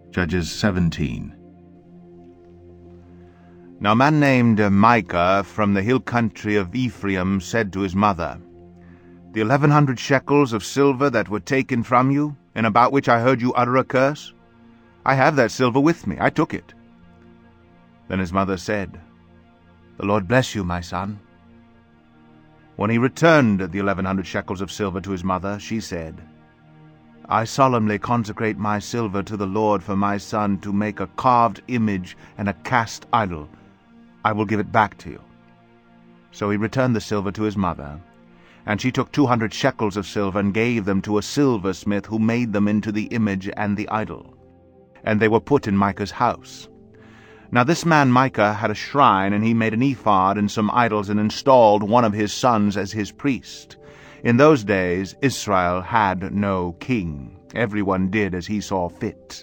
Judges 17. Now a man named Micah from the hill country of Ephraim said to his mother, "The 1,100 shekels of silver that were taken from you, and about which I heard you utter a curse, I have that silver with me. I took it." Then his mother said, "The Lord bless you, my son." When he returned the 1,100 shekels of silver to his mother, she said, "I solemnly consecrate my silver to the Lord for my son to make a carved image and a cast idol. I will give it back to you." So he returned the silver to his mother, and she took 200 shekels of silver and gave them to a silversmith who made them into the image and the idol. And they were put in Micah's house. Now this man Micah had a shrine, and he made an ephod and some idols and installed one of his sons as his priest. In those days Israel had no king. Everyone did as he saw fit.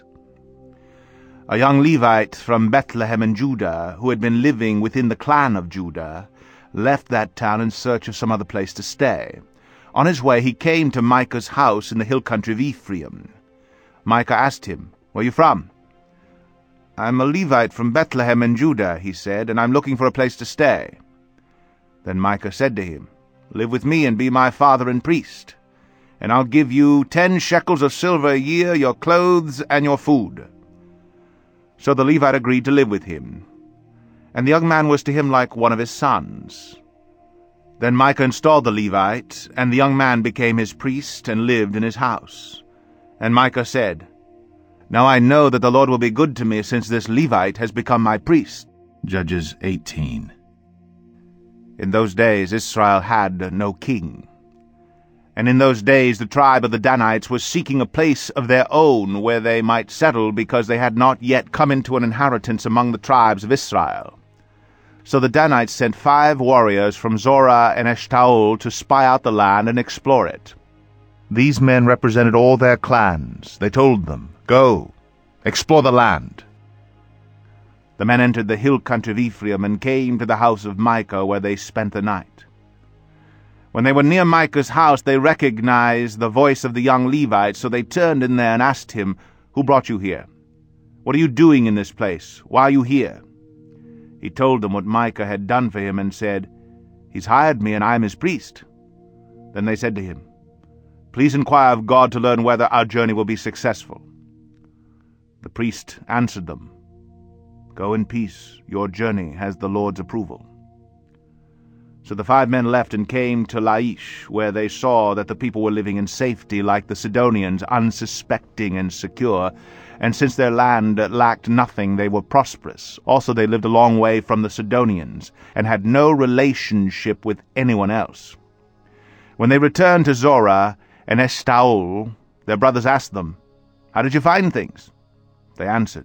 A young Levite from Bethlehem in Judah, who had been living within the clan of Judah, left that town in search of some other place to stay. On his way he came to Micah's house in the hill country of Ephraim. Micah asked him, "Where are you from?" "I'm a Levite from Bethlehem in Judah," he said, "and I'm looking for a place to stay." Then Micah said to him, "Live with me and be my father and priest, and I'll give you 10 shekels of silver a year, your clothes, and your food." So the Levite agreed to live with him, and the young man was to him like one of his sons. Then Micah installed the Levite, and the young man became his priest and lived in his house. And Micah said, "Now I know that the Lord will be good to me, since this Levite has become my priest." Judges 18. In those days Israel had no king. And in those days the tribe of the Danites was seeking a place of their own where they might settle, because they had not yet come into an inheritance among the tribes of Israel. So the Danites sent 5 warriors from Zorah and Eshtaol to spy out the land and explore it. These men represented all their clans. They told them, "Go, explore the land." The men entered the hill country of Ephraim and came to the house of Micah, where they spent the night. When they were near Micah's house, they recognized the voice of the young Levite, so they turned in there and asked him, "Who brought you here? What are you doing in this place? Why are you here?" He told them what Micah had done for him and said, "He's hired me, and I am his priest." Then they said to him, "Please inquire of God to learn whether our journey will be successful." The priest answered them, "Go in peace. Your journey has the Lord's approval." So the 5 men left and came to Laish, where they saw that the people were living in safety like the Sidonians, unsuspecting and secure. And since their land lacked nothing, they were prosperous. Also they lived a long way from the Sidonians, and had no relationship with anyone else. When they returned to Zorah and Eshtaol, their brothers asked them, "How did you find things?" They answered,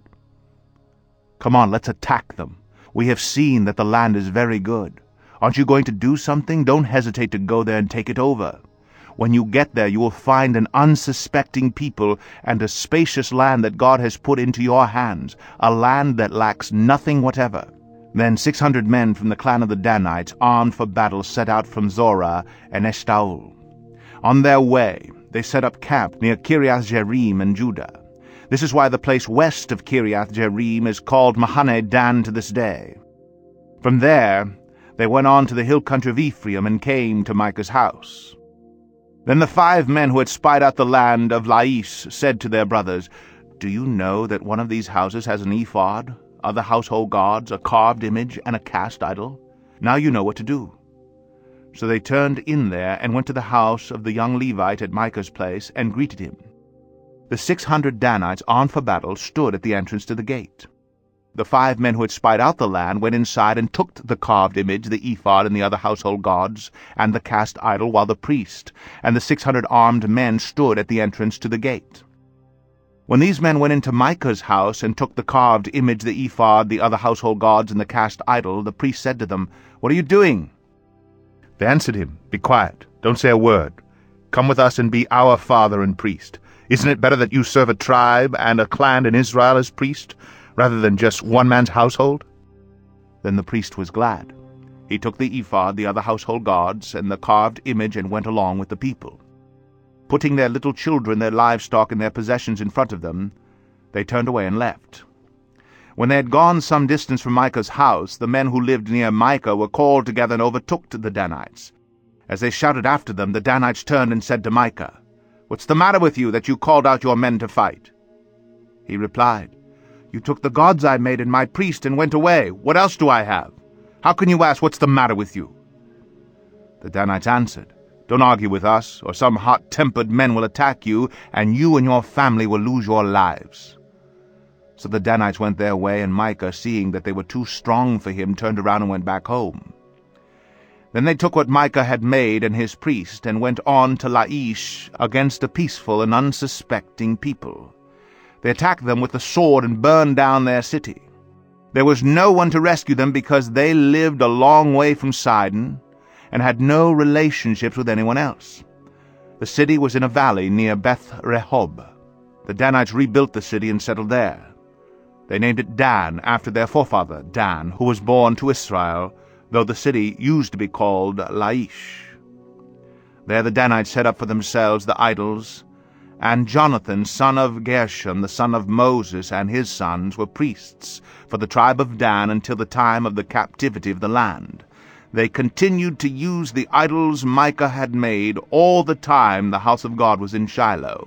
"Come on, let's attack them. We have seen that the land is very good. Aren't you going to do something? Don't hesitate to go there and take it over. When you get there, you will find an unsuspecting people and a spacious land that God has put into your hands, a land that lacks nothing whatever." Then 600 men from the clan of the Danites, armed for battle, set out from Zorah and Eshtaol. On their way, they set up camp near Kiriath-Jearim in Judah. This is why the place west of Kiriath-Jearim is called Mahane Dan to this day. From there, they went on to the hill country of Ephraim and came to Micah's house. Then the 5 men who had spied out the land of Laish said to their brothers, "Do you know that one of these houses has an ephod, other household gods, a carved image, and a cast idol? Now you know what to do." So they turned in there and went to the house of the young Levite at Micah's place and greeted him. The 600 Danites, armed for battle, stood at the entrance to the gate. The 5 men who had spied out the land went inside and took the carved image, the ephod, and the other household gods, and the cast idol, while the priest and the 600 armed men stood at the entrance to the gate. When these men went into Micah's house and took the carved image, the ephod, the other household gods, and the cast idol, the priest said to them, "What are you doing?" They answered him, "Be quiet. Don't say a word. Come with us and be our father and priest. Isn't it better that you serve a tribe and a clan in Israel as priest, rather than just one man's household?" Then the priest was glad. He took the ephod, the other household gods, and the carved image, and went along with the people. Putting their little children, their livestock, and their possessions in front of them, They turned away and left. When they had gone some distance from Micah's house, the men who lived near Micah were called together and overtook the Danites. As they shouted after them, the Danites turned and said to Micah, "What's the matter with you that you called out your men to fight?" He replied, "You took the gods I made and my priest and went away. What else do I have? How can you ask, 'What's the matter with you?'" The Danites answered, "Don't argue with us, or some hot-tempered men will attack you, and you and your family will lose your lives." So the Danites went their way, and Micah, seeing that they were too strong for him, turned around and went back home. Then they took what Micah had made and his priest, and went on to Laish against a peaceful and unsuspecting people. They attacked them with the sword and burned down their city. There was no one to rescue them because they lived a long way from Sidon and had no relationships with anyone else. The city was in a valley near Beth Rehob. The Danites rebuilt the city and settled there. They named it Dan, after their forefather Dan, who was born to Israel, though the city used to be called Laish. There the Danites set up for themselves the idols, and Jonathan, son of Gershom, the son of Moses, and his sons were priests for the tribe of Dan until the time of the captivity of the land. They continued to use the idols Micah had made all the time the house of God was in Shiloh.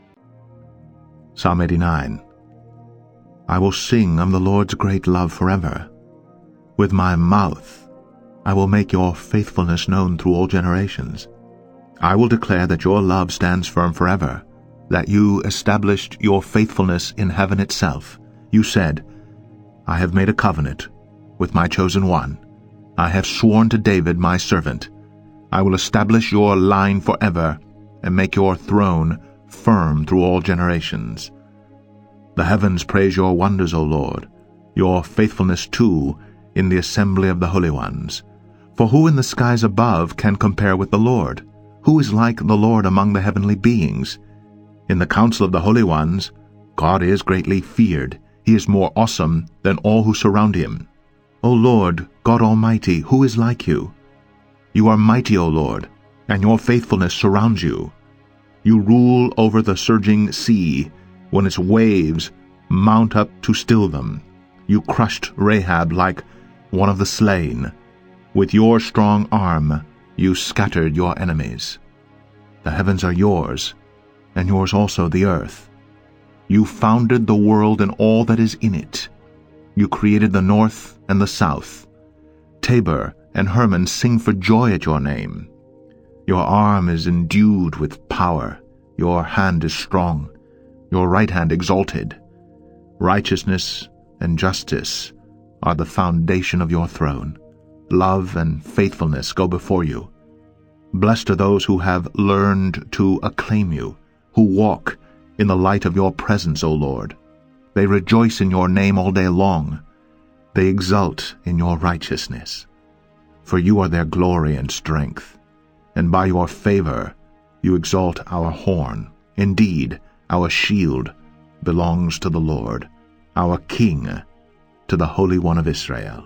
Psalm 89. I will sing of the Lord's great love forever. With my mouth I will make your faithfulness known through all generations. I will declare that your love stands firm forever, that you established your faithfulness in heaven itself. You said, I have made a covenant with my chosen one. I have sworn to David my servant. I will establish your line forever and make your throne firm through all generations. The heavens praise your wonders, O Lord, your faithfulness too in the assembly of the holy ones. For who in the skies above can compare with the Lord? Who is like the Lord among the heavenly beings? In the council of the holy ones, God is greatly feared. He is more awesome than all who surround him. O Lord, God Almighty, who is like you? You are mighty, O Lord, and your faithfulness surrounds you. You rule over the surging sea. When its waves mount up to still them, you crushed Rahab like one of the slain. With your strong arm you scattered your enemies. The heavens are yours, and yours also the earth. You founded the world and all that is in it. You created the north and the south. Tabor and Hermon sing for joy at your name. Your arm is endued with power. Your hand is strong. Your right hand exalted. Righteousness and justice are the foundation of your throne. Love and faithfulness go before you. Blessed are those who have learned to acclaim you, who walk in the light of your presence, O Lord. They rejoice in your name all day long. They exult in your righteousness. For you are their glory and strength, and by your favor you exalt our horn. Indeed, our shield belongs to the Lord, our King, to the Holy One of Israel.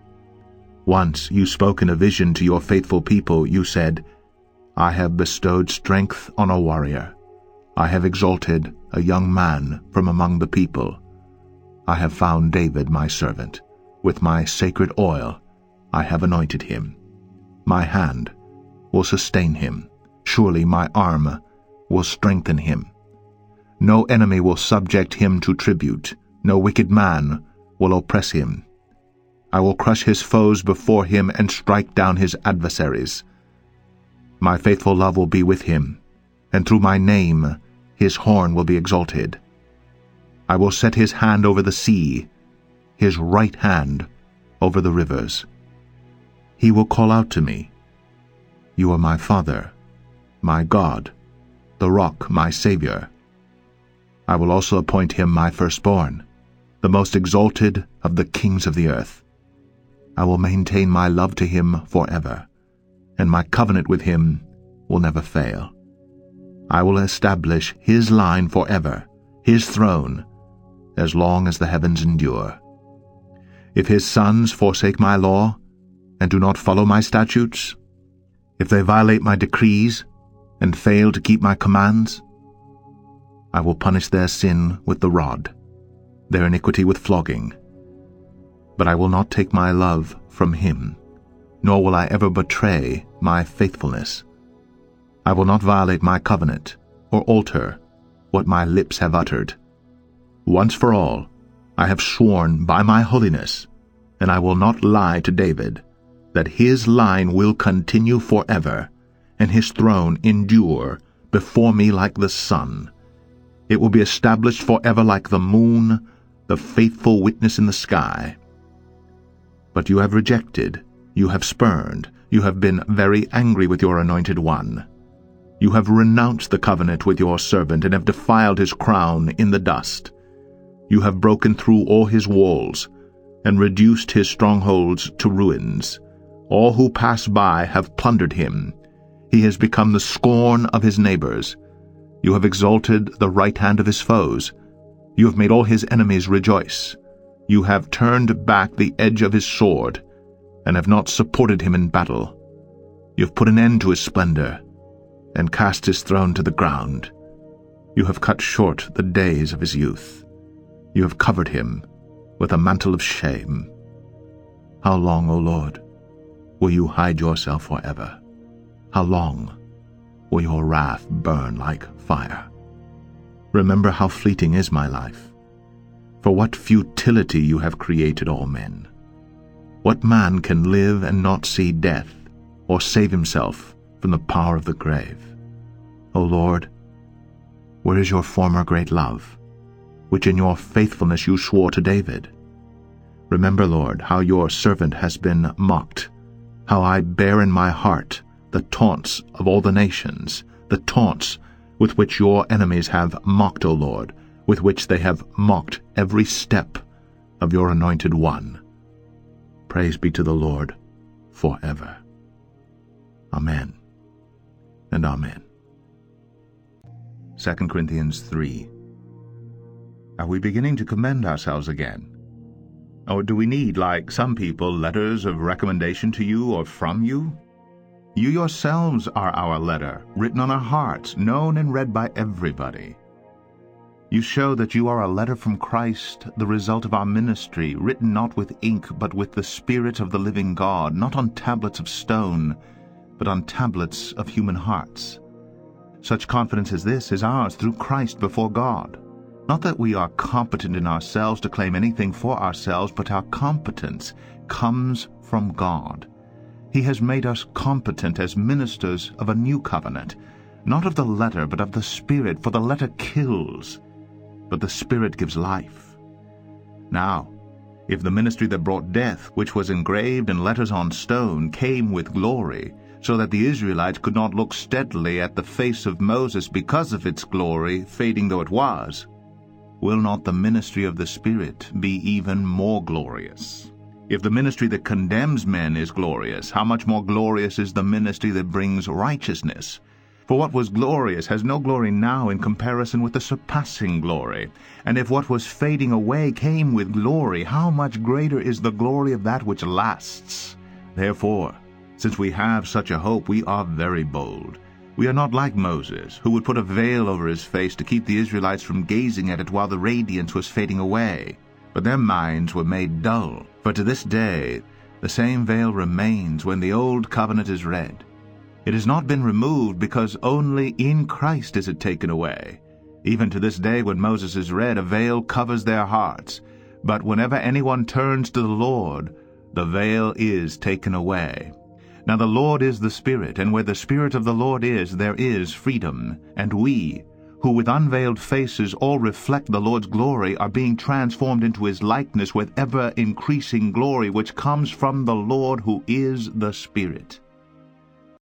Once you spoke in a vision to your faithful people. You said, I have bestowed strength on a warrior. I have exalted a young man from among the people. I have found David my servant. With my sacred oil I have anointed him. My hand will sustain him. Surely my arm will strengthen him. No enemy will subject him to tribute. No wicked man will oppress him. I will crush his foes before him and strike down his adversaries. My faithful love will be with him, and through my name his horn will be exalted. I will set his hand over the sea, his right hand over the rivers. He will call out to me, You are my Father, my God, the rock, my Savior. I will also appoint him my firstborn, the most exalted of the kings of the earth. I will maintain my love to him forever, and my covenant with him will never fail. I will establish his line forever, his throne, as long as the heavens endure. If his sons forsake my law and do not follow my statutes, if they violate my decrees and fail to keep my commands, I will punish their sin with the rod their iniquity with flogging. But I will not take my love from him, nor will I ever betray my faithfulness. I will not violate my covenant, or alter what my lips have uttered. Once for all, I have sworn by my holiness, and I will not lie to David, that his line will continue forever, and his throne endure before me like the sun. It will be established forever like the moon, the faithful witness in the sky. But you have rejected, you have spurned, you have been very angry with your anointed one. You have renounced the covenant with your servant, and have defiled his crown in the dust. You have broken through all his walls, and reduced his strongholds to ruins. All who pass by have plundered him. He has become the scorn of his neighbors. You have exalted the right hand of his foes. You have made all his enemies rejoice. You have turned back the edge of his sword, and have not supported him in battle. You have put an end to his splendor, and cast his throne to the ground. You have cut short the days of his youth. You have covered him with a mantle of shame. How long, O Lord, will you hide yourself forever? How long will your wrath burn like fire? Remember how fleeting is my life. For what futility you have created all men. What man can live and not see death, or save himself from the power of the grave? O Lord, where is your former great love, which in your faithfulness you swore to David? Remember, Lord, how your servant has been mocked, how I bear in my heart the taunts of all the nations, the taunts with which your enemies have mocked, O Lord, with which they have mocked every step of your anointed one. Praise be to the Lord forever. Amen and amen. 2 Corinthians 3. Are we beginning to commend ourselves again? Or do we need, like some people, letters of recommendation to you or from you? You yourselves are our letter, written on our hearts, known and read by everybody. You show that you are a letter from Christ, the result of our ministry, written not with ink, but with the Spirit of the living God, not on tablets of stone, but on tablets of human hearts. Such confidence as this is ours through Christ before God. Not that we are competent in ourselves to claim anything for ourselves, but our competence comes from God. He has made us competent as ministers of a new covenant, not of the letter, but of the Spirit, for the letter kills, but the Spirit gives life. Now, if the ministry that brought death, which was engraved in letters on stone, came with glory, so that the Israelites could not look steadily at the face of Moses because of its glory, fading though it was, will not the ministry of the Spirit be even more glorious? If the ministry that condemns men is glorious, how much more glorious is the ministry that brings righteousness? For what was glorious has no glory now in comparison with the surpassing glory. And if what was fading away came with glory, how much greater is the glory of that which lasts? Therefore, since we have such a hope, we are very bold. We are not like Moses, who would put a veil over his face to keep the Israelites from gazing at it while the radiance was fading away. But their minds were made dull. For to this day the same veil remains when the old covenant is read. It has not been removed, because only in Christ is it taken away. Even to this day when Moses is read, a veil covers their hearts. But whenever anyone turns to the Lord, the veil is taken away. Now the Lord is the Spirit, and where the Spirit of the Lord is, there is freedom. And we, who with unveiled faces all reflect the Lord's glory, are being transformed into his likeness with ever-increasing glory, which comes from the Lord, who is the Spirit.